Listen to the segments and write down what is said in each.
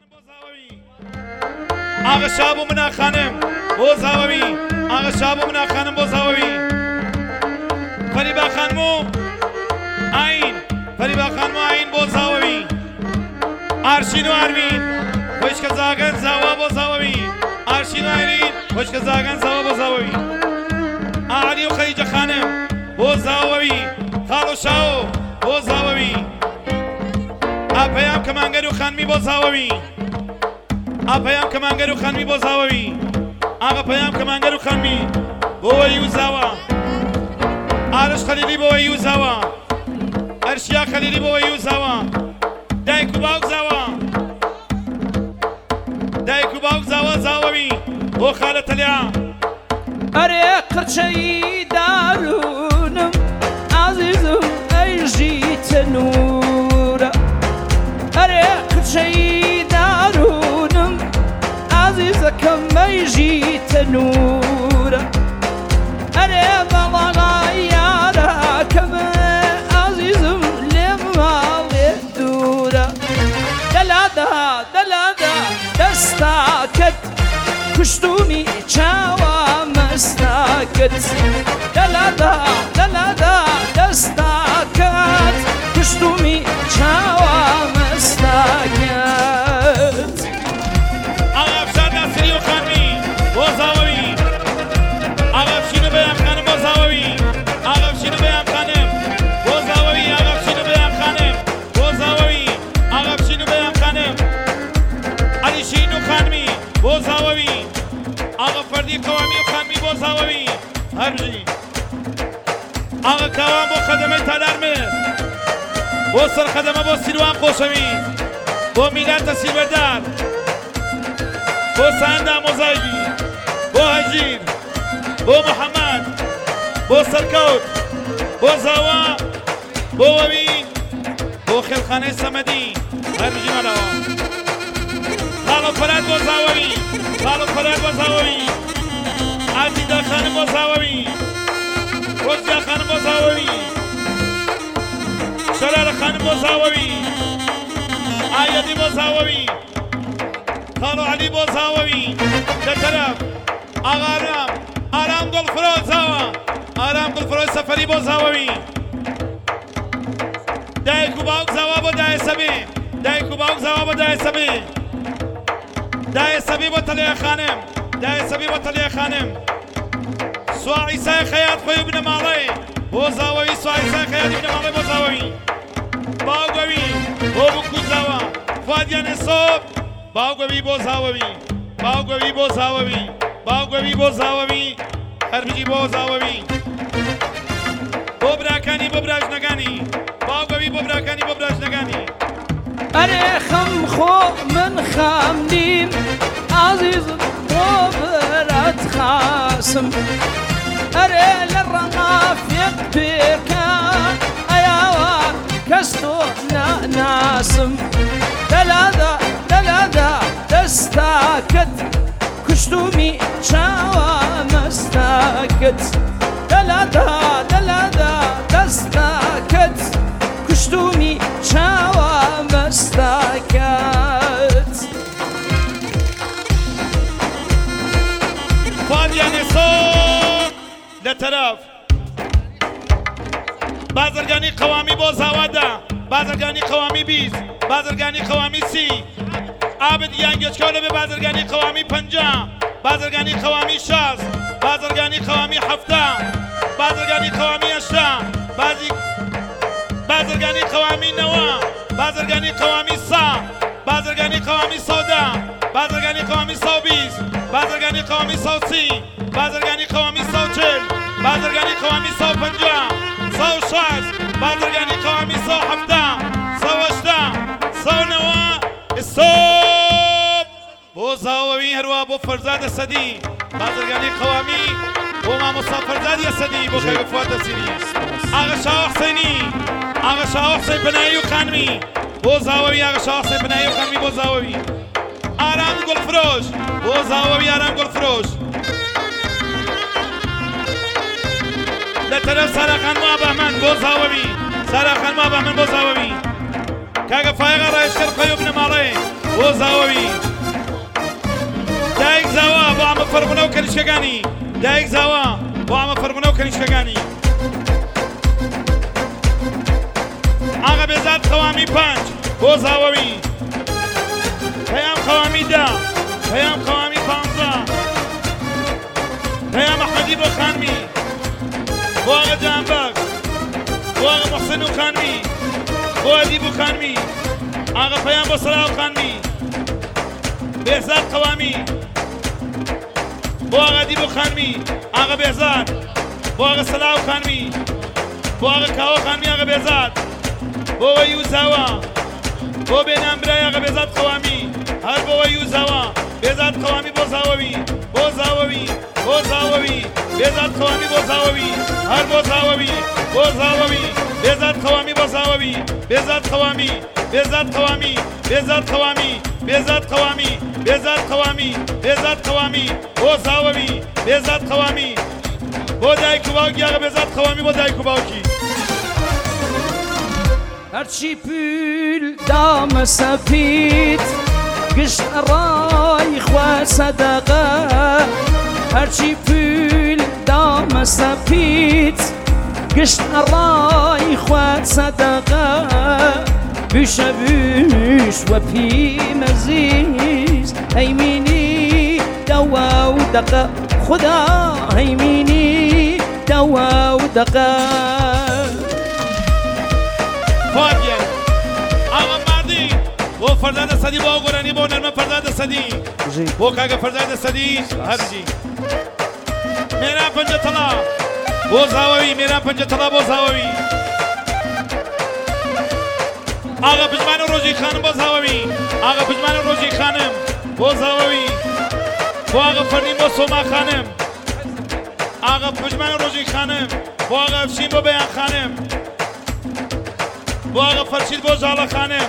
آقا شابو منا خانم بوزاوی آقا شابو منا خانم بوزاوی فریبا خانمو عین فریبا خانمو عین بوزاوی آرشین و آرمین خوش کزاگن زاوا بوزاوی آرشین و آرمین خوش کزاگن زاوا بوزاوی علی و خدیجه خانم بوزاوی خالو شاو بوزاوی آپیام کمانگرو خانمی بوزاوی آپیام کمانگرو خانمی بوزاوی آقا پیام کمانگرو خانمی بووی زاوا آرش خلیلی بووی زاوا ارشیا خلیلی بووی زاوا دایکو باوک زاوا دایکو باوک زاوا زاوی بو خالت لیا اره قرچهی دارونم عزیزم ایجیت نورا اره قرچهی دارونم عزیزکم ایجیت نورا اره بلغا یارا کم عزیزم لمالی دورا دلادا دستاکت کشتومی چاوا مستاکت دلادا دستاکت کشتومی چاوا مستاکت آقا افشار ناصری و خانمی بوزاوی آقا افشینو بیام خانم بوزاوی آقا افشینو بیام خانم بوزاوی آقا افشینو بیام خانم بوزاوی آقا افشینو بیام خانم علی شینو خانمی بوزاوی آقا فردی قوامی و خانمی بوزاوی هرجی آقا کوام بو خدمه تلرمه بو سر خدمه بو سیروان خوشوی بو میلاد تسیر بردار بو سند مزایبی بو هجیر بو محمد بو سرکوت بو زاوا بو وین بو خلخانه سمدی هرجی ملاوان خالو فراد بو زاوی خالو فراد بو زاوی عزیزا خانم بو زاوی روزیا خانم بو زاوی شلال خانم بو زاوی آیدی بو زاوی خالو علی بو زاوی لطرف آقا آرام گل فروز زاوا آرام گل فروز سفری بو زاوی دایکو باوک زاوا بو دای سبی دایکو باوک زاوا بو دای سبی دای سبی بو تلیه خانم دای سبی بو تلیه خانم سوا عیسی خیاط خوی ابن مالی بو زاوی سوا عیسی خیاط ابن مالی بو زاوی باوگوی بو بکو زاوا فادیان صوب باوگوی بو زاوی باوگوی بو زاوی باوگوی بو زاوی هربجی بو زاوی بو براکانی بو براجنگانی باوگوی بو براکانی بو براجنگانی اره خم خو من خامدیم عزیز بو برات خاسم اره للرمافيق بيكا ايوا كستو ناسم دلادا دستاكت كشتومي شاوا مستاكت دلادا دستاكت كشتومي شاوا مستاكت فادیان صوب لطرف بازرگانی قوامی بو زاوادا بازرگانی قوامی 20 بازرگانی قوامی 30 عابد یانگچکاله به بازرگانی قوامی 50 بازرگانی قوامی 60 بازرگانی قوامی 70 بازرگانی قوامی 80 بازرگانی قوامی 90 بازرگانی قوامی 100 بازرگانی قوامی 110 بازرگانی قوامی 120 بازرگانی قوامی 130 بازرگانی قوامی 140 بازرگانی قوامی 150 160 بازرگانی قوامی 170 180 190 استوب بو زاوی هروا بو فرزاد سدی بازرگانی قوامی بو ماموسا فرزاد سدی بو خیلی فواد سیری آقا شاه حسینی آقا شاه حسین بنایی و خانمی بو زاوی آقا شاه حسین بنایی و خانمی بو زاوی آرام گل فروش بو زاوی آرام گل فروش لطرف سارا خانم بهمن بو زاوی سارا خانم بهمن بو زاوی کاغا فایقا رایش کر خیوب نمالی بو زاوی کەنیشکەکانی دایک زاوە بۆ ئامە فەرمونە و کەنیشکەکانی ئاغا بێزاد قەوامی 5 بۆ زاوەوی پەیام قەوامی 10 پەیام قەوامی 15 پەیام ئەحمەدی بۆ خانمی بۆ ئاغا جانبەگ بۆ ئاغا محسن و خانمی بۆ ئەدیب و خانمی ئاغا پەیام بۆ سەلا و خانمی بێزاد قەوامی بۆ ئاغا دیب و خانمی ئاغا بێزاد بۆ ئاغا سەلا و خانمی بۆ ئاغا کاوە خانمی ئاغا بێزاد بۆ وە یوزاوە بۆ بێنامبرای ئاغا بێزاد قەوامی هەر بۆ وە یوزاوە بێزاد قەوامی بۆ زاوەوی بۆ زاوەوی بۆ زاوەوی بێزاد قەوامی بۆ زاوەوی هەر بۆ زاوەوی بۆ زاوەوی بێزاد قەوامی بۆ زاوەوی بێزاد قەوامی بێزاد قەوامی بێزاد قەوامی بێزاد قەوامی بێزاد قەوامی بێزاد قەوامی بۆ زاوەوی بێزاد قەوامی بۆ دایک و باوکی ئاغا بێزاد قەوامی بۆ دایک و باوکی هەرچی پول دامە سەپید گشت ڕای خوا سەدەقە هەرچی پول دامە سەپید گشت ڕای خوا سەدەقە بوشە بوش وە پیمەزیز هەیمینی دەوە و دەقە خدا هەیمینی دەوە و دەقە فاگیر آقا مردی بۆ فەرداد سەدی بۆ گۆرانی بۆ نەرمە فەرداد سەدی بۆ کاگە فەرداد سەدی هەرجی مێران پەنجە تەڵا بۆ زاوەوی مێران پەنجە تەڵا بۆ زاوەوی ئاغا پژمان و ڕۆژی خانم بۆ زاوەوی ئاغا پژمان و ڕۆژی خانم بۆ زاوەوی بۆ ئاغا فەرنین بۆ سۆما خانم ئاغا پژمان و ڕۆژی خانم بۆ ئاغا ئەفشین بۆ بەیان خانم بۆ ئاغا فەرشید بۆ ژاڵە خانم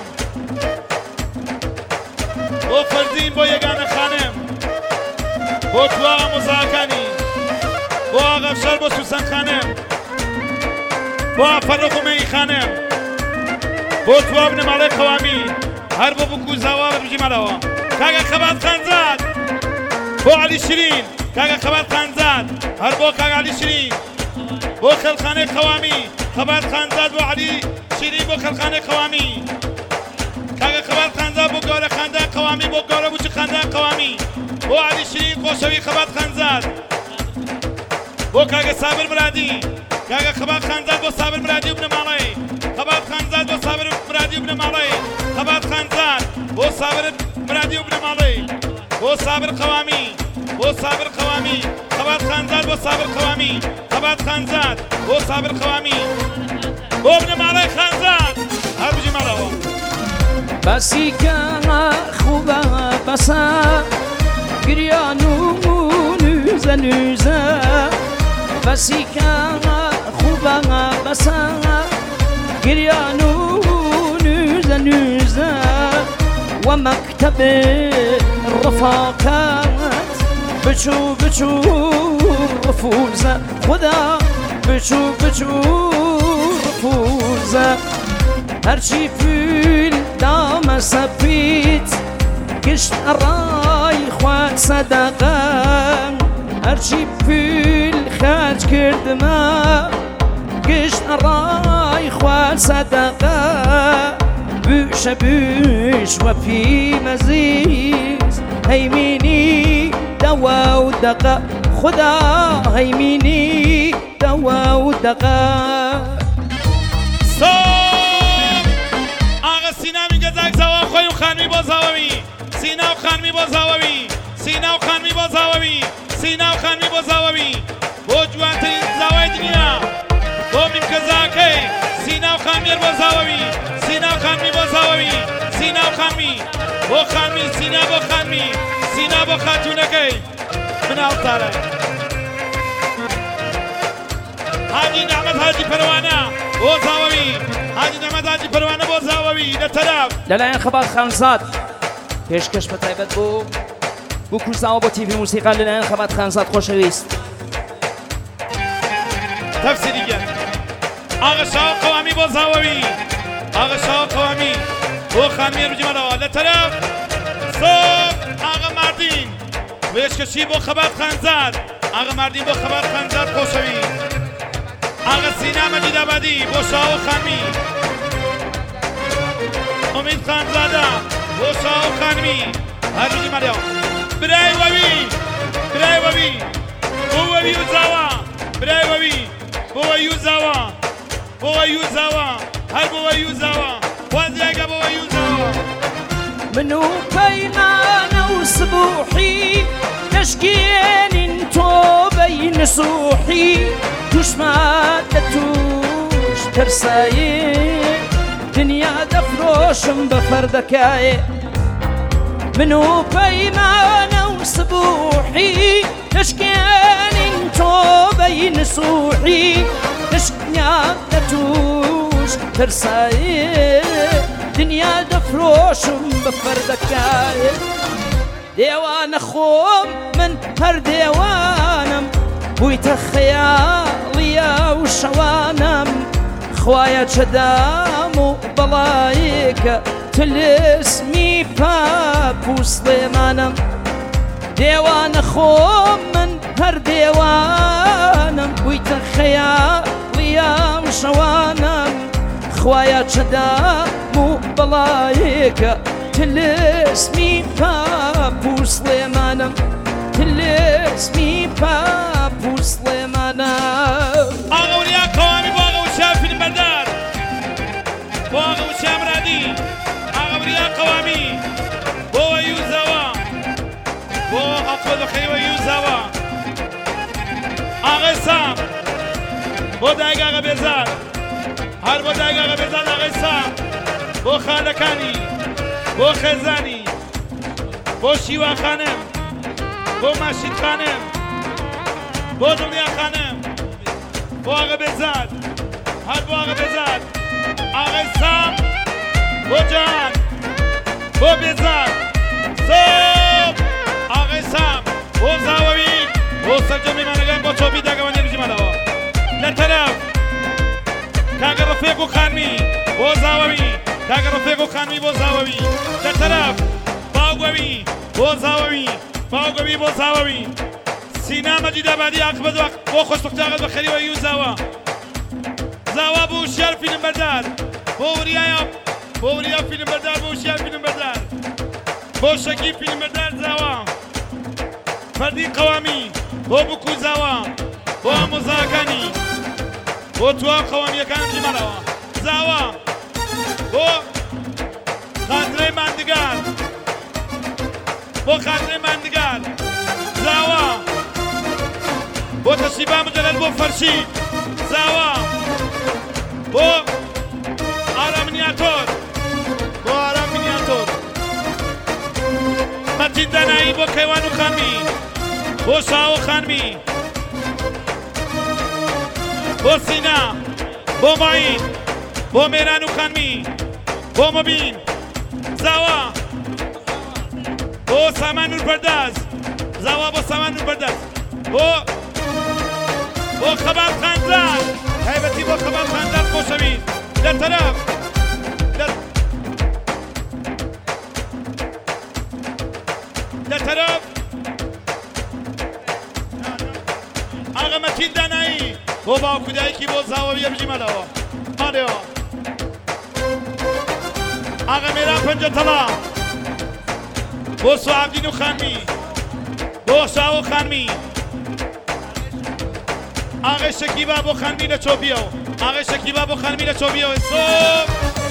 بۆ فەرزین بۆ یەگانە خانم بۆ تواغا مۆزاکانی بۆ ئاغا ئەفشار بۆ سوسەن خانم بۆ ئافەرۆ قومەی خانم بۆ توا بنەماڵەی قەوامی هەر بۆ بکو زاوا بژی مەلەوە کاگە خەبات خانزاد بۆ عەلی شیرین کاگە خەبات خانزاد هەر بۆ کاگە عەلی شیرین بۆ خەلخانەی قەوامی خەبات خانزاد بۆ عەلی شیرین بۆ خەلخانەی قەوامی کاگە خەبات خانزاد بۆ گەورە خاندان قەوامی بۆ گەورە بچوو خاندان قەوامی بۆ عەلی شیرین خۆشەوی خەبات خانزاد بۆ کاگە سابر مرادی کاگە خەبات خانزاد بۆ سابر مرادی و بنەماڵەی خەبات خانزاد بۆ سابر مرادی و بنەماڵەی خەبات خانزاد بۆ سابر مرادی و بنەماڵەی بۆ سابر قەوامی بۆ سابر قەوامی خەبات خانزاد بۆ سابر قەوامی خەبات خانزاد بۆ سابر قەوامی بۆ بنەماڵەی خانزاد هەر بژی ماڵەوە بەسی کە خوبە بەسە گریان و نوزە نوزە بەسی کە خوبە بەسە گریان و نوزە نوزە و مەکتەب ڕفاقەت بچوو بچوو ڕفوزە خدا بچوو بچوو ڕفوزە هەرچی پول دامە سەپید گشت ڕای خوا سەدەقە هەرچی پول خەرج کردمە گشت ڕای خوا سەدەقە بوشە بوش وە پیمەزیز هەیمینی دەوە و دەقە خدا هەیمینی دەوە و دەقە ئاغا سینامی گەزاک زاوا خۆی و خانمی بۆ زاوەوی سینا و خانمی بۆ زاوەوی سینا و خانمی بۆ زاوەوی سینا و خانمی بۆ زاوەوی بۆ جوانترین زاوای دنیا بۆ میمکەزاکەی سینا و خانمیر بۆ زاوەوی سینا و خانمی بۆ زاوەوی سینا و خانمی بۆ خانمی سینا بۆ خانمی سینا بۆ خاتوونەکەی مناڵتارە حاجی نەحمەد حاجی پەروانە بۆ زاوەوی حاجی نەحمەد حاجی پەروانە بۆ زاوەوی لە تەرەف لەلایەن خەبات خانزاد پێشکەش بە تایبەت بۆ کورساوە بۆ تیڤی موسیقا لەلایەن خەبات خانزاد خۆشەویست تەفسیری گەن ئاغا شاوە قەوامی بۆ زاوەوی ئاغا شاوە قەوامی بۆ خانمیر بجمەرەوە لە تەرەف سۆ ئاغا ماردین پێشکەشی بۆ خەبات خانزاد ئاغا ماردین بۆ خەبات خانزاد خۆشەوی ئاغا سینا مەجیدابادی بۆ شاو خانمی ئومید خانزادە بۆ شاو خانمی هەرجی مەریەم برای وەوی برای وەوی بۆ وەوی و زاوا برای وەوی بۆ وەوی و زاوا بۆ وەوی و زاوا هەر بۆ وەوی و زاوا خوازیاگە بۆ وەوی و زاوا من و پەیمانە و سبوحی تشکێنین تۆ بەین سوحی توشمان لە توش ترسایێ دنیا دەفرۆشم بە فەردەکایێ من و پەیمانە و سبوحی تشکێنین تۆ بەین سوحی دنیا لە توش ترسایێ دنیا دەفرۆشم بە فەردەکایێ دێوانە خۆم من هەر دێوانم بوویتە خەیاڵیە و شەوانم خوایە چەدام و بەڵایەکە تلسمی پاپ و سلێمانم دێوانە خۆم من هەر دێوانم بوویتە خەیاڵیە و شەوانم خوایە چەدام و بەڵایەکە تلسمی پاپ و سلێمانم تلسمی پاپ و سلێمانم ئاغا وریا قەوامی بۆ ئاغا وشا فیلمبەردار بۆ ئاغا وشا مرادی ئاغا وریا قەوامی بۆ وەوی و زاوا بۆ ئەقوە بەخەی وەوی و زاوا ئاغای سام بۆ دایک ئاغا بێزار هەر بۆ دایک ئاغا بێزار ئاغای سام بۆ خانەکانی بۆ خێزانی بۆ شیوا خانم بۆ ماشید خانم بۆ دڵنیا خانم بۆ ئاغا بێزاد هەر بۆ ئاغا بێزاد ئاغای سام بۆ جان بۆ بێزاد سۆپ ئاغای سام بۆ زاوەوی بۆ سەرجەمیمانەکان بۆ چۆپی داگەوانی بژمەدەوە لە تەرەف کاگە ڕەفێق و خانمی بۆ زاوەوی کاگە ڕەفێق و خانمی بۆ زاوەوی لە تەرەف باوگەوی بۆ زاوەوی باوگەوی بۆ زاوەوی سینا مەجیدابادی عاقبەت بۆ خۆشبەختاغت بە خەریوەی و زاوا زاوا بۆ وشیار فیلمبەردار بۆ وریا فیلمبەردار بۆ وشیار فیلمبەردار بۆ شەکی فیلمبەردار زاوا فەردی قەوامی بۆ بکو زاوا بۆ ئامۆزاکانی بۆ توا قەوامیەکان بژمەرەوە زاوا بۆ خاترەی ماندگار بۆ خاترەی ماندگار زاوا بۆ تەشیبا مجەلەل بۆ فەرشی زاوا بۆ ئارام مینیاتۆر بۆ ئارام مینیاتۆر مەتین دانایی بۆ کەیوان و خانمی بۆ شاو و خانمی بۆ سینا بۆ ماین بۆ مێران و خانمی بۆ مەبین زاوا بۆ سامان نورپەرداز زاوا بۆ سامان نورپەرداز بۆ خەبات خانزاد تایبەتی بۆ خەبات خانزاد خۆشەویست لە تەرەف لە تەرەف ئاغا مەتین دانایی بۆ باوکو دایکی بۆ زاوەویە بژیمەدەوە ماڵێەوە ئاغا مێران پەنجەتەڵا بۆ سوعابدین و خانمی بۆ شاو و خانمی ئاغای شەکیبا بۆ خانمی لە چۆبیەوە ئاغای شەکیبا بۆ خانمی لە چۆبیەوە سۆپ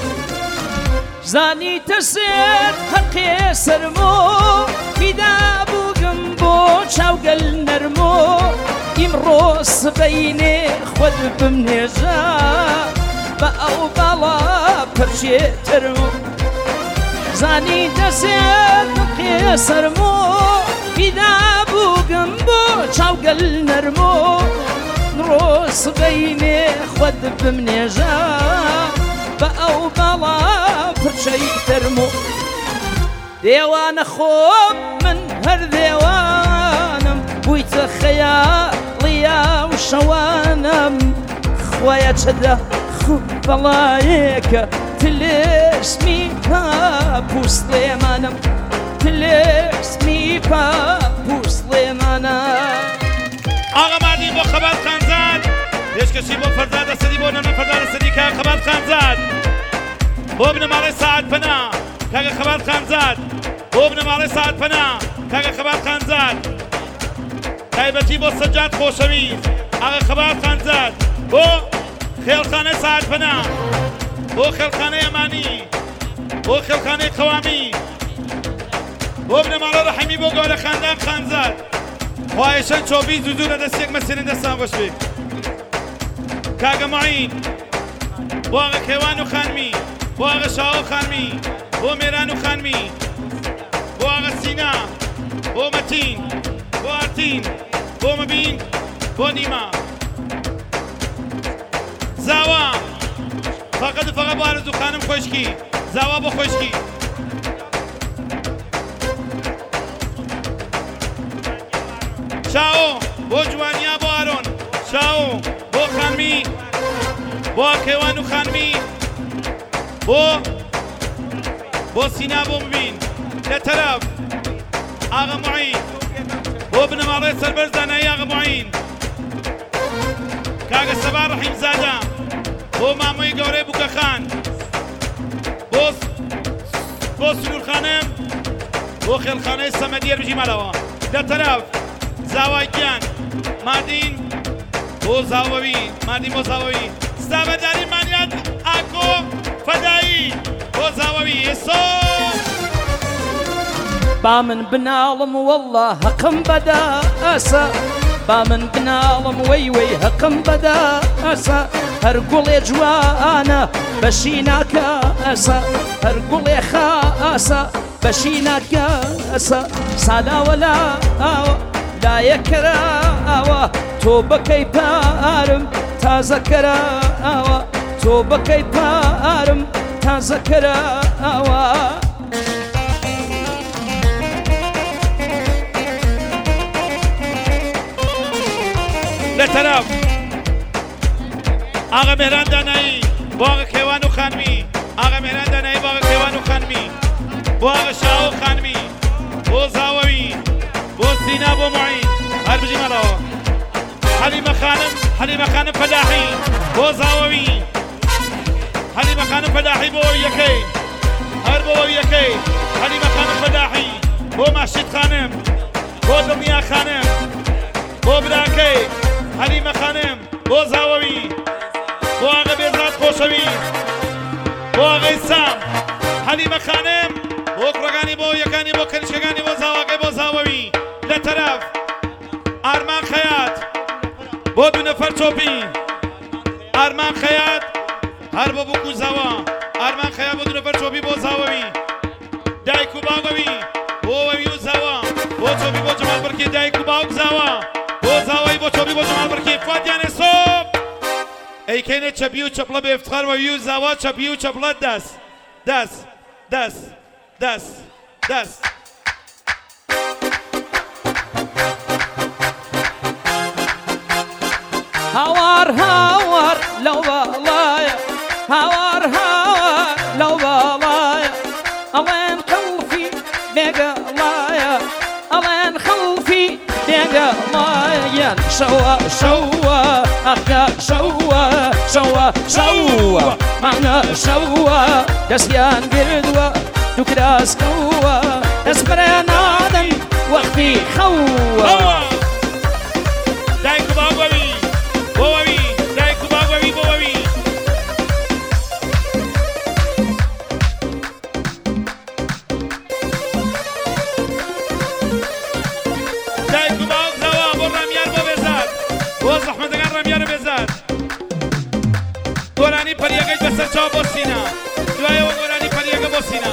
زانیتە سێر هەرقێ سەرمۆ پیدا بووگم بۆ چاوگەل نەرمۆ ئیمڕۆ سبەینێ خۆت بمنێژە بە ئەو باڵا پەرچێتەرمۆ زانیتە سێر هەرقێ سەرمۆ پیدا بووگم بۆ چاوگەل نەرمۆ ئیمڕۆ سبەینێ خۆت بمنێژە بە ئەو باڵا پرچەی تەرمۆ دێوانە خۆم من هەر دێوانم بوویتە خەیاڵیە و شەوانم خوایە چەدە بەڵایەکە تلسمی پاپ و سلێمانم تلسمی خەلیفە پوسڵێمانە ئاغا مادی بۆ خەبات خانزاد پێشکەشی بۆ فەرزاد ئەسەدی بۆ نەمە فەرزاد ئەسەدی کاک خەبات خانزاد بۆ بنەماڵەی ساعت پەنا کاکە خەبات خانزاد بۆ بنەماڵەی ساعت پەنا کاکە خەبات خانزاد تایبەتی بۆ سەجاد خۆشەویست ئاغا خەبات خانزاد بۆ خێڵخانەی ساعت پەنا بۆ خێڵخانەی ئەمانی بۆ خێڵخانەی قەوامی بۆ بنەماڵە ڕەحیمی بۆ گەورە خاندان خانزاد خوایشان چۆبی زوو لە دەستێک مەسێنن دەستان بۆش بێ کاگە معین بۆ ئاغا کێوان و خانمی بۆ ئاغا شاو و خانمی بۆ مێران و خانمی بۆ ئاغا سینا بۆ مەتین بۆ ئارتین بۆ مەبین بۆ نیمە زاوا فقط فقط بۆ ئارزوو خانم خۆشکی زاوا بۆ خۆشکی شاو بۆ جوانیا بۆ ئارۆن شاو بۆ خانمی بۆ کێوان و خانمی بۆ سینا بۆ مبین لە تەرەف ئاغا معین بۆ بنەماڵەی سەربەرز دانایی ئاغا معین کاگە سەبا ڕەحیم زادە بۆ مامۆی گەورەی بووکەخان بۆ سنوورخانم بۆ خێڵخانەی سەمەدیەر بژی مەلەوە لە تەرەف زاوای گیان مادین بۆ زاوەوی مادین بۆ زاوەوی ستابەداری مانیات ئاکۆ فەدایی بۆ زاوەوی ئێسۆ با من بناڵم وەڵڵا هەقم بەدا ئەسە با من بناڵم وەی هەقم بەدا ئەسە هەر گوڵێ جوانە بەشی ناکە ئەسە هەر گوڵێ خاسە بەشی ناکە ئەسە سالاوە لا ئاوە لایەکەرە ئاوە تۆ بەکەی پارم تازەکەرە ئاوە تۆ بەکەی پارم تازەکەرە ئاوە لە تەرەف ئاغا مێران دانایی بۆ ئاغا کێوان و خانمی ئاغا مێران دانایی بۆ ئاغا کێوان و خانمی بۆ ئاغا شاو و خانمی بۆ زاوەوی بۆ سینا بۆ معین هەر بژی مەڵەوە حەلیمە خانم فەداحی بۆ زاوەوی حەلیمە خانم فەداحی بۆ یەکەی هەر بۆ یەکەی حەلیمە خانم فەداحی بۆ ماشید خانم بۆ دڵنیا خانم بۆ براکەی حەلیمە خانم بۆ زاوەوی بۆ ئاغا بێزاد خۆشەویست بۆ ئاغای سام حەلیمە خانم بۆ کوڕەکانی بۆ یەکانی بۆ کەنیشەکانی بۆ زاواکەی بۆ زاوەوی لە تەرەف ئارمان خەیات بۆ دوو نەفەر چۆپی ئارمان خەیات هەر بۆ بووکو زاوا ئارمان خەیات بۆ دوو نەفەر چۆپی بۆ زاوەوی دایک و باوەوی بۆ وەوی و زاوا بۆ چۆپی بۆ جەمال بەرکێ دایک و باوک زاوا بۆ زاوایی بۆ چۆپی بۆ جەمال بەرکێ فاتیانێ سۆپ ئەیکەینێ چەپی و چەپڵە بە ئفتخار وەوی و زاوا چەپی و چەپڵە دەست هاوار لەو باڵایە هاوار لەو باڵایە ئەڵێن خەڵفی بێگەڵایە ئەڵێن خەڵفی بێگەڵایە شەوە ئەخە شەوە مانە شەوە دەستیان گردووە دوو کراسکەوە دەست بەرە نادەن وەختی خەوە دایک و باوەوی بۆوەوی دایک و باوەوی بۆوەوی دایک و باوک زاوا بۆ ڕامیار بۆ بێزاد بۆ زەحمەتەکان ڕامیارە بێزاد گۆرانی پەریەکەی بەسەر چاو بۆ سینا دوایەوە گۆرانی پەریەکە بۆ سینا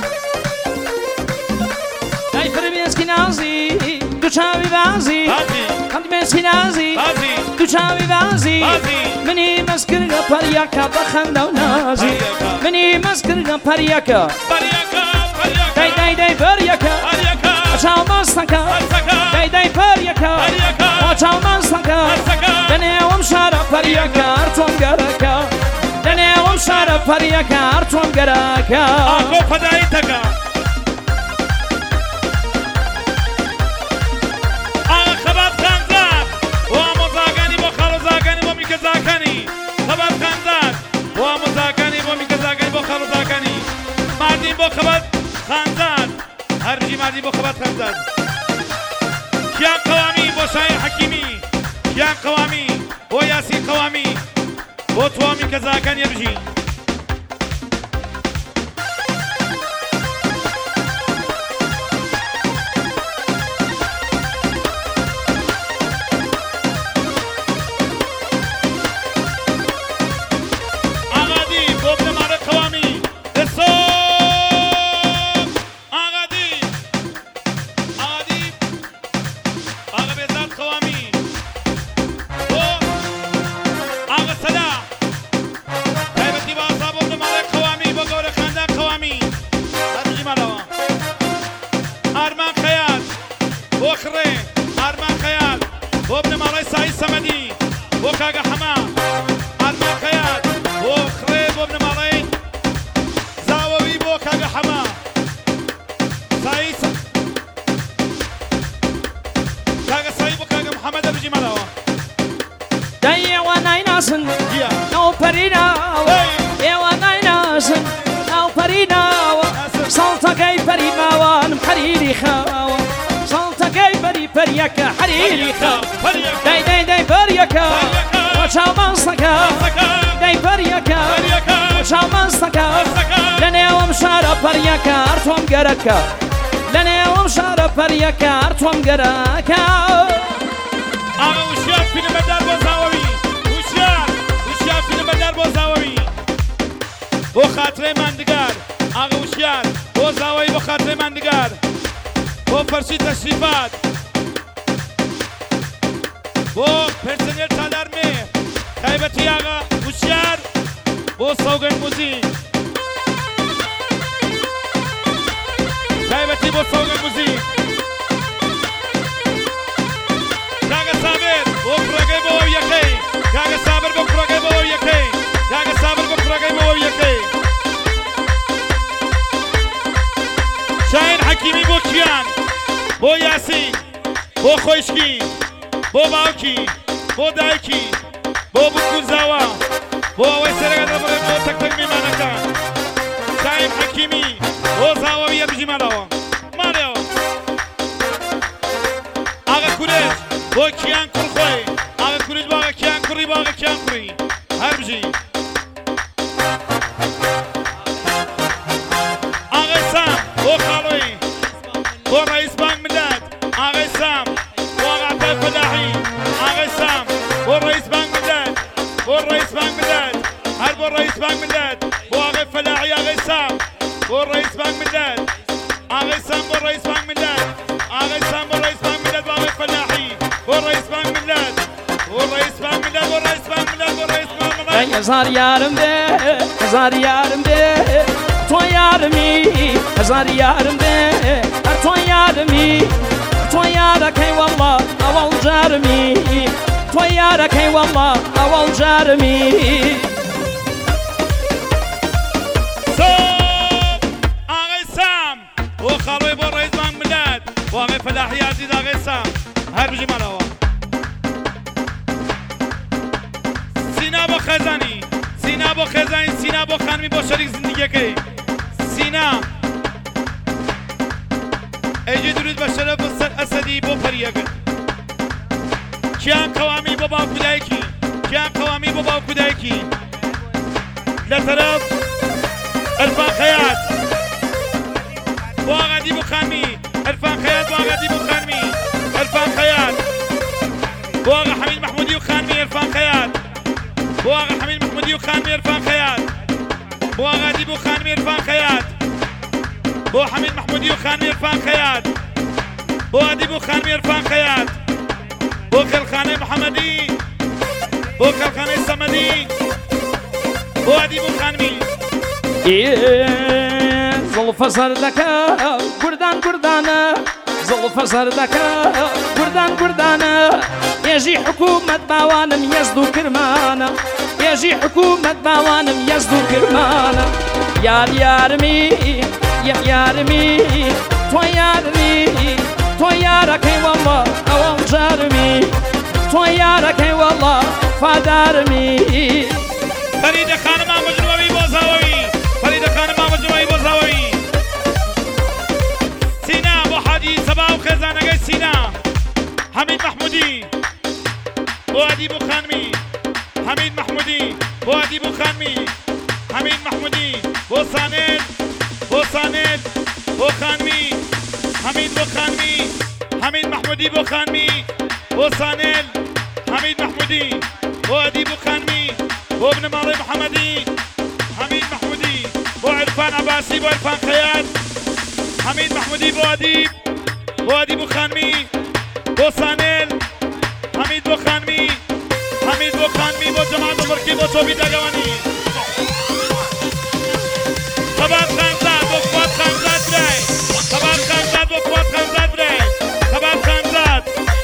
دای فرمێسکی نازی دوو چاوی بازی هەندمێسکی نازی دوو چاوی بازی منی مەسکردە پەریەکە بە خەندە و نازی منی مەسکردە پەریەکە دای پەریەکە چاو مەستەکە دای پەریەکە چاو مەستەکە دەنێوم شارە پەریەکە هەرتۆم گەرەکە دەنێوم شارە پەریەکە هەرتۆم گەرەکە ئاکۆ فەدایی تەکە خانزاد هەربژی مادی بۆ خەبات خانزاد کیان قەوامی بۆ شایر حەکیمی کیان قەوامی بۆ یاسین قەوامی بۆ توامی کەزاکان یەبژی حريري خاو داي داي داي بريكا وشاو منصكا داي بريكا وشاو منصكا لنا ومشارة بريكا ارتوم قركا لنا ومشارة بريكا ارتوم قركا وشيار في المدار بوزاوي وشيار في المدار بوزاوي بخاطري مندقار وشيار بوزاوي بخاطري مندقار بفرشي تشريفات بۆ پرسنێر چادارمێ تایبەتی ئاغا وشیار بۆ سەوگەن موزیک تایبەتی بۆ سەوگەن موزیک کاگە سابر بۆ کوڕەکەی بۆ ئەو یەکەی کاگە سابر بۆ کوڕەکەی بۆ ئەو یەکەی کاگە سابر بۆ کوڕەکەی بۆ ئەو یەکەی شاهین حەکیمی بۆ کیان بۆ یاسین بۆ خۆشکی بۆ باوکی بۆ دایکی بۆ بکوزاوە بۆ ئەوەی سەرەکە دەبڕێت بۆ تەکتەک میمانەکان شاهین حەکیمی بۆ زاوەوی یەبژی ماڵەوە ماڵێەوە ئاغا کورێژ بۆ کیان کوڕخۆی ئاغا کورێژ بۆ ئاغا کیان کوڕی بۆ ئاغا کیان کوڕی هەربژی ئاغای سام بۆ خاڵۆی بۆ ڕئیس بانک ملات ئاغای سام فلاحي آغا سام بو رئيس بانك ملات بو رئيس بانك ملات هل بو رئيس بانك ملات بو آغا فلاحي آغا سام بو رئيس بانك ملات آغا سام بو رئيس بانك ملات آغا سام بو رئيس بانك ملات بو آغا فلاحي بو رئيس بانك ملات بو رئيس بانك ملات بو رئيس بانك ملات بو رئيس بانك ملات هزار يارم بي هزار يارم بي تو يارمي هزار يارم بي تو يارمي تو ياركي والله أول جارمي تو ياركي والله أول جارمي صوب آغاي سام وخالوي بو رئيس بانك ملات وآغاي فلاحي عزيز آغاي سام هربجي مالوا سينا بو خزاني سينا بو خزاني سينا بو خانمي بو شريك زندگيكي سينا ايجي درود بشرف اسدي بو فريق كيان قوامي بو باو كدايكي كيان قوامي بو باو كدايكي لطرف عرفان خيات بو اغادي بو خانمي عرفان خيات بو اغادي بو خانمي عرفان خيات بو اغا حميد محمودي وخانمي عرفان خيات بو اغا حميد محمودي وخانمي عرفان خيات بو اغادي بو خانمي عرفان خيات بو حميد محمودي وخانمي عرفان خيات بو اديب وخانمي عرفان خيات بو كالخاني محمدي بو كالخاني السمدي بو اديب وخانمي زلف سردكا قردان قردانا زلف سردكا قردان قردانا يجي حكومة باوانم يزدو كرمانا يجي حكومة باوانم يزدو كرمانا يار يارمي يا يارمي تو يارمي تو ياركي والله أول جارمي تو ياركي والله فادارمي فريدة خانم مجنوبي بوزاوي فريدة خانم مجنوبي بوزاوي محمودی بۆ ئەدیب و خانمی حەمید محمودی بۆ ئەدیب و خانمی حەمید محمودی بۆ سانێت بۆ سانێت بۆ خانمی حەمید بۆ خانمی حەمید محمودی بۆ خانمی بۆ سانێت حەمید محمودی بۆ ئەدیب و خانمی بۆ بنەماڵەی محەممەدی حەمید محمودی بۆ عرفان عباسی بۆ عرفان خەیات حەمید محمودی بۆ ئەدیب و خانمی بۆ سانێل حەمید بۆ خانمی حەمید بۆ خانمی بۆ جەماعەت بەڕکی بۆ تۆبی داگەوانی خەبات خانزاد بۆ فواد خانزاد برای خەبات خانزاد بۆ فواد خانزاد برای خەبات خانزاد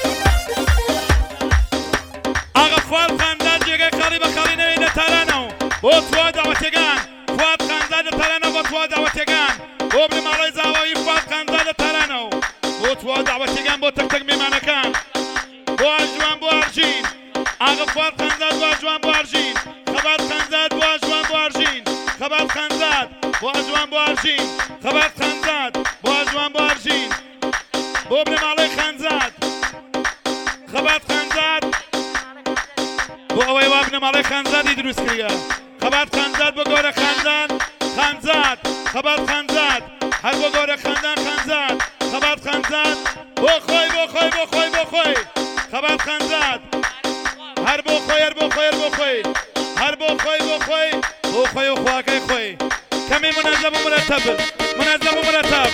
ئاغا فواد خانزاد جێگەی خەڵی بە خەڵی نەوەی لە تارانەوە بۆ توا داوەتێگان فواد خانزاد لە تارانەوە بۆ توا داوەتێگان بۆ بنەماڵەی زاوەوی فواد خانزاد لە تارانەوە بۆ توا داوەتێگان بۆ تەک تەک میمانەکان بۆ ئاژوان بۆ ئارژین ئاغا فواد خانزاد بۆ ئاژوان بۆ ئارژین خەبات خانزاد بۆ ئاژوان بۆ ئارژین خەبات خانزاد بۆ ئاژوان بۆ ئارژین خەبات خانزاد بۆ ئاژوان بۆ ئارژین بۆ بنەماڵەی خانزاد خەبات خانزاد بۆ ئەوەی وا بنەماڵەی خانزادی دروست کردە خەبات خانزاد بۆ گەورە خاندان خانزاد خەبات خانزاد هەر بۆ گەورە خاندان خانزاد خەبات خانزاد بۆ خۆی بۆ خۆی بۆ خۆی بۆ خۆی خەبات خانزاد هەر بۆ خۆی هەر بۆ خۆی هەر بۆ خۆی هەر بۆ خۆی بۆ خۆی بۆ خۆی و خواکەی خۆی کەمی منەزەم و مرەتەب منەزەم و مرەتەب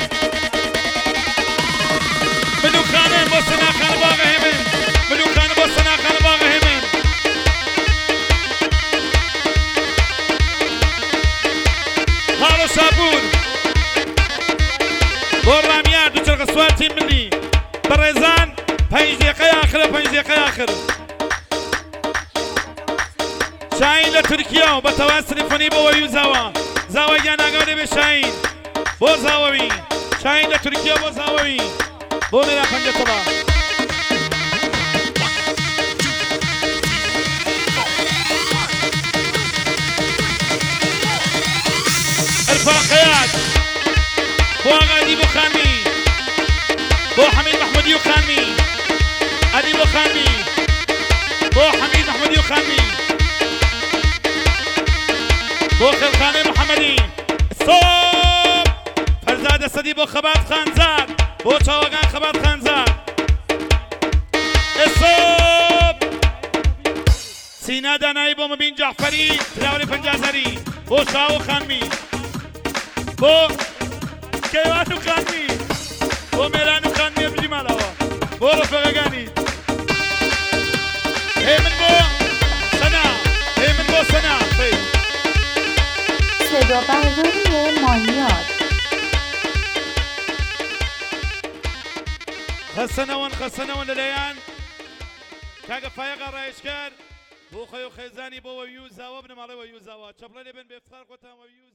ملوکانە بۆ سەناخانە باغە هێمن ملوکانە بۆ سەناخانە باغە هێمن هاڵۆ شابوور بۆ ڕامیار دووچەرخە سوار تیم ملی بەڕێزان 5 دقیقەی ئاخرە 5 دقیقەی آخر شاهین لە تورکیا و بە تەواز تەلەفۆنی بۆ وەوی و زاوای گیاناگەو دەبێ شاهین بۆ زاوەوی شاهین لە تورکیا بۆ زاوەوی بۆ مێرا پەنجەتەڵا عرفان خەیات بۆ ئاغا ئەدیب و خانمی بۆ حەمید محمودی و خانمی ئەدیب و خانمی بۆ حەمید محمودی و خانمی بۆ خێڵخانەی محەممەدی سۆپ فەرزادە سەدی بۆ خەبات خانزاد بۆ چاوەگان خەبات خانزاد ئێسۆپ سینا دانایی بۆ مەبین جەعفەری تراوەلی پەنجازەری بۆ شاو و خانمی بۆ کەیوان و خانمی بۆ مێران و خانمی بژی ماڵەوە بۆ ڕەفەقەکانی هێمن بۆ سەنا هێمن بۆ سەنا صدابرداری مانیات خەسەنەوەن لەلایەن کاگە فایەقا ڕایشکار بۆ خۆی و خێزانی بۆ وەوی و زاوە بنەماڵەی وەوی و زاوە چەپڵە لێبن بێفتخار خۆتان وەوی و